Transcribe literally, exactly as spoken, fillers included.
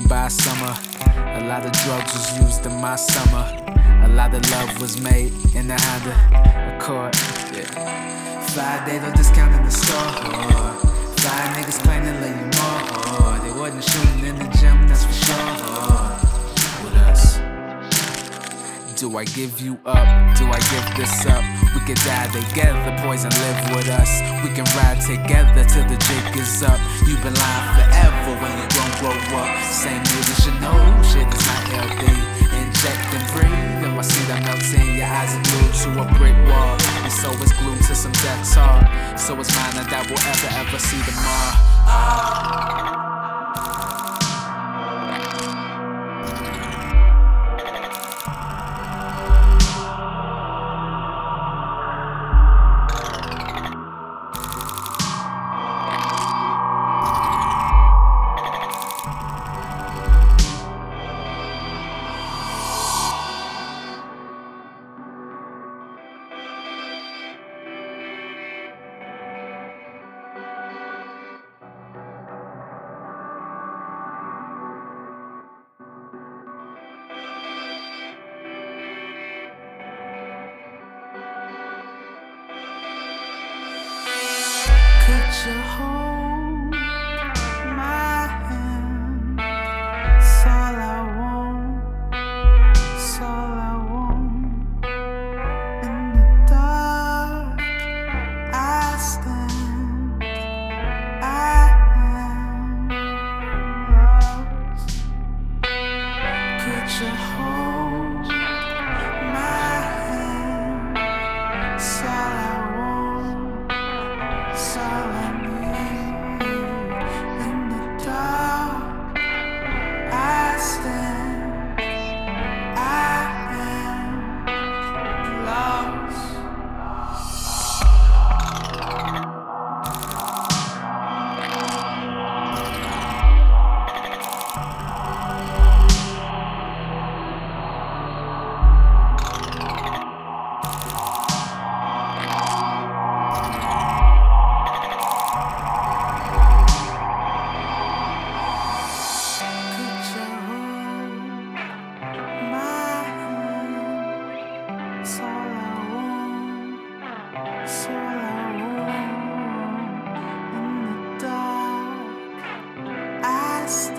by summer. A lot of drugs was used in my summer. A lot of love was made in the Honda Accord. Yeah. Five days on discount in the store. Oh. Five niggas claiming to lay you more. Oh. They wasn't shooting in the gym, that's for sure. Oh. With us. Do I give you up? Do I give this up? We can die together, poison live with us. We can ride together till the jig is up. You've been lying forever when you don't grow up. Same nigga should know shit is not healthy. Inject and breathe, and I see that melting. Your eyes are glued to a brick wall, and so it's glued to some death's heart. So it's mine that will ever, ever see tomorrow. Ah. Could you hold my hand? It's all I want, it's all I want. In the dark, I stand, I am lost. Could you hold my hand? It's all I want, it's all I need. In the dark, I stand, I am lost. It's all I want, it's all I want. In the dark, I stand.